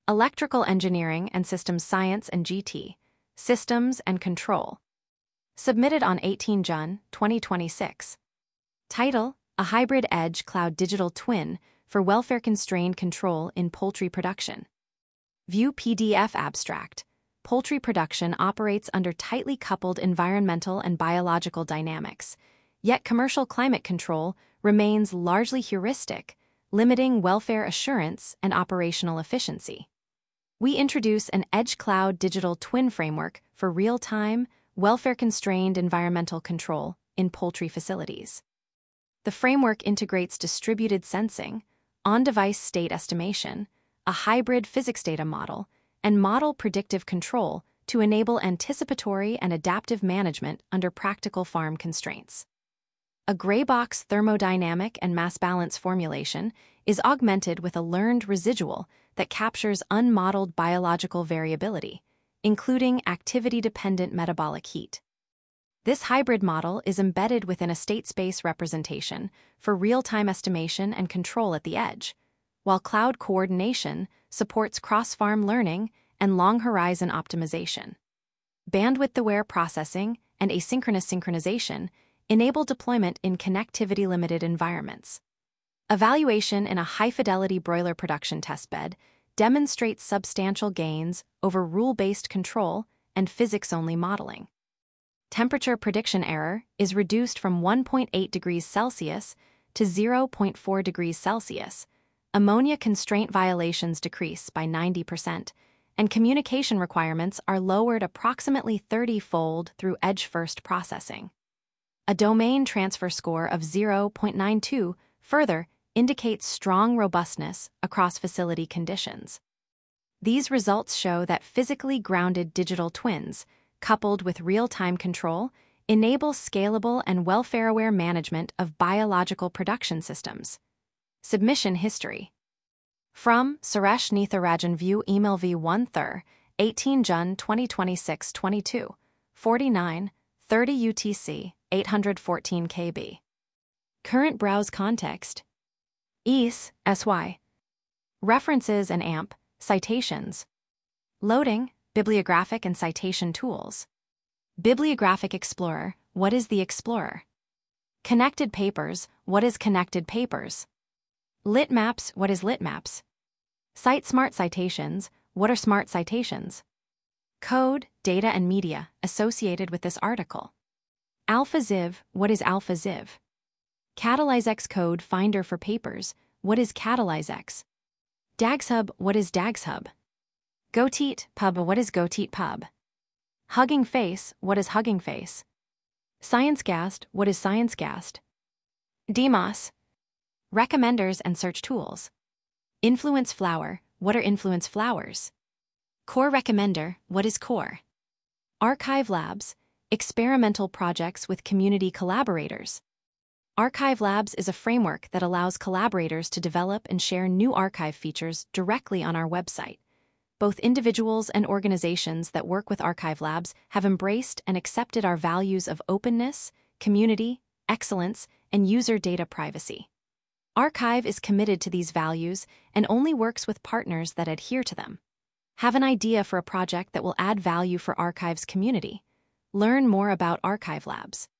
Electrical Engineering and Systems Science and GT, Systems and Control. Submitted on 18 June 2026. Title: A Hybrid Edge Cloud Digital Twin for Welfare-Constrained Control in Poultry Production. View PDF Abstract. Poultry production operates under tightly coupled environmental and biological dynamics, yet commercial climate control remains largely heuristic, limiting welfare assurance and operational efficiency. We introduce an Edge Cloud Digital Twin framework for real-time, welfare-constrained environmental control in poultry facilities. The framework integrates distributed sensing, on-device state estimation, a hybrid physics data model, and model predictive control to enable anticipatory and adaptive management under practical farm constraints. A gray box thermodynamic and mass balance formulation is augmented with a learned residual that captures unmodeled biological variability, including activity-dependent metabolic heat. This hybrid model is embedded within a state space representation for real-time estimation and control at the edge, while cloud coordination supports cross-farm learning and long-horizon optimization. Bandwidth-aware processing and asynchronous synchronization enable deployment in connectivity-limited environments. Evaluation in a high-fidelity broiler production testbed demonstrates substantial gains over rule-based control and physics-only modeling. Temperature prediction error is reduced from 1.8 degrees Celsius to 0.4 degrees Celsius. Ammonia constraint violations decrease by 90%, and communication requirements are lowered approximately 30-fold through edge-first processing. A domain transfer score of 0.92 further indicates strong robustness across facility conditions. These results show that physically grounded digital twins, coupled with real-time control, enable scalable and welfare-aware management of biological production systems. Submission history. From Suresh Nitharajan. View email v1 thur, 18 June 2026 22, 49, 30 UTC, 814 KB. Current browse context. EAS, SY. References and AMP, citations. Loading, bibliographic and citation tools. Bibliographic Explorer, what is the Explorer? Connected Papers, what is Connected Papers? Litmaps, what is Litmaps? Cite Smart Citations, what are Smart Citations? Code, data and media associated with this article. AlphaZiv, what is AlphaZiv? CatalyzeX Code Finder for Papers, what is CatalyzeX? DagsHub, what is DagsHub? Goteat Pub, what is Goteat Pub? Hugging Face, what is Hugging Face? ScienceGast, what is ScienceGast? DMOS. Recommenders and search tools. Influence Flower, what are Influence Flowers? Core Recommender, what is Core? Archive Labs, experimental projects with community collaborators. Archive Labs is a framework that allows collaborators to develop and share new archive features directly on our website. Both individuals and organizations that work with Archive Labs have embraced and accepted our values of openness, community, excellence, and user data privacy. Archive is committed to these values and only works with partners that adhere to them. Have an idea for a project that will add value for Archive's community? Learn more about Archive Labs.